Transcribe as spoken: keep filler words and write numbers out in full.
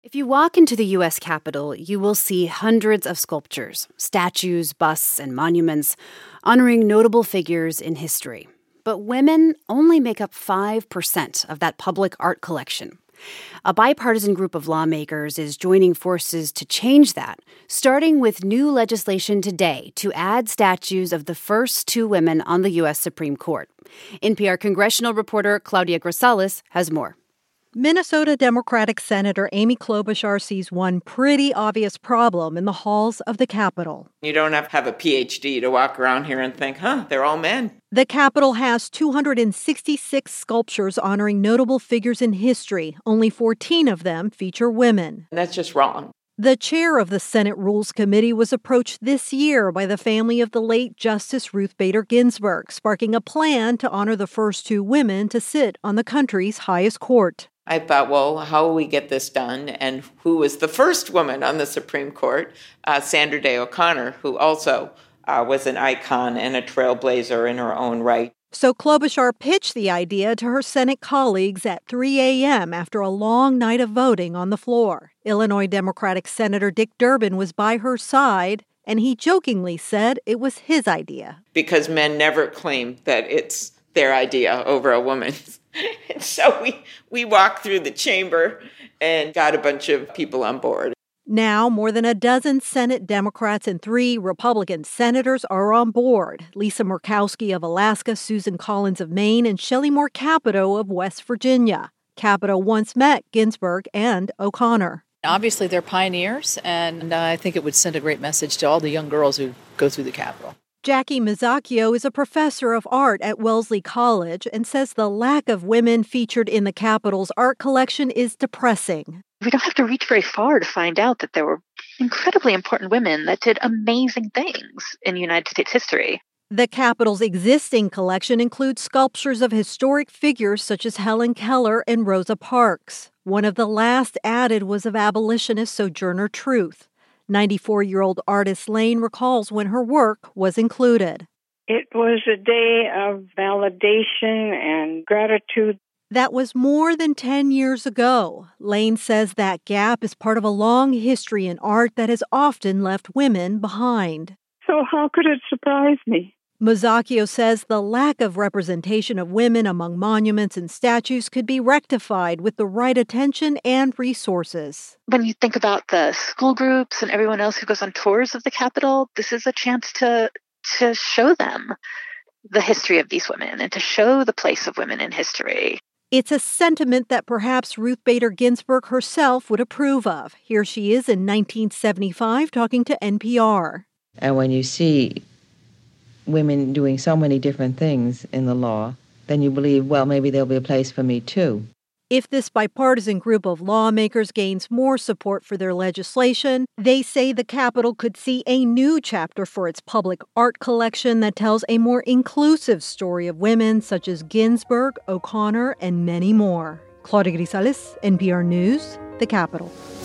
If you walk into the U S Capitol, you will see hundreds of sculptures, statues, busts, and monuments honoring notable figures in history. But women only make up five percent of that public art collection. A bipartisan group of lawmakers is joining forces to change that, starting with new legislation today to add statues of the first two women on the U S Supreme Court. N P R congressional reporter Claudia Grisales has more. Minnesota Democratic Senator Amy Klobuchar sees one pretty obvious problem in the halls of the Capitol. You don't have to have a P H D to walk around here and think, huh, they're all men. The Capitol has two hundred sixty-six sculptures honoring notable figures in history. Only fourteen of them feature women. And that's just wrong. The chair of the Senate Rules Committee was approached this year by the family of the late Justice Ruth Bader Ginsburg, sparking a plan to honor the first two women to sit on the country's highest court. I thought, well, how will we get this done? And who was the first woman on the Supreme Court? Uh, Sandra Day O'Connor, who also uh, was an icon and a trailblazer in her own right. So Klobuchar pitched the idea to her Senate colleagues at three a.m. after a long night of voting on the floor. Illinois Democratic Senator Dick Durbin was by her side, and he jokingly said it was his idea. Because men never claim that it's their idea over a woman's. And so we, we walked through the chamber and got a bunch of people on board. Now, more than a dozen Senate Democrats and three Republican senators are on board. Lisa Murkowski of Alaska, Susan Collins of Maine, and Shelley Moore Capito of West Virginia. Capito once met Ginsburg and O'Connor. Obviously, they're pioneers, and I think it would send a great message to all the young girls who go through the Capitol. Jackie Mazzacchio is a professor of art at Wellesley College and says the lack of women featured in the Capitol's art collection is depressing. We don't have to reach very far to find out that there were incredibly important women that did amazing things in United States history. The Capitol's existing collection includes sculptures of historic figures such as Helen Keller and Rosa Parks. One of the last added was of abolitionist Sojourner Truth. ninety-four-year-old artist Lane recalls when her work was included. It was a day of validation and gratitude. That was more than ten years ago. Lane says that gap is part of a long history in art that has often left women behind. So how could it surprise me? Mazzacchio says the lack of representation of women among monuments and statues could be rectified with the right attention and resources. When you think about the school groups and everyone else who goes on tours of the Capitol, this is a chance to to show them the history of these women and to show the place of women in history. It's a sentiment that perhaps Ruth Bader Ginsburg herself would approve of. Here she is in nineteen seventy-five talking to N P R. And when you see women doing so many different things in the law, then you believe, well, maybe there'll be a place for me too. If this bipartisan group of lawmakers gains more support for their legislation, they say the Capitol could see a new chapter for its public art collection that tells a more inclusive story of women such as Ginsburg, O'Connor, and many more. Claudia Grisales, N P R News, the Capitol.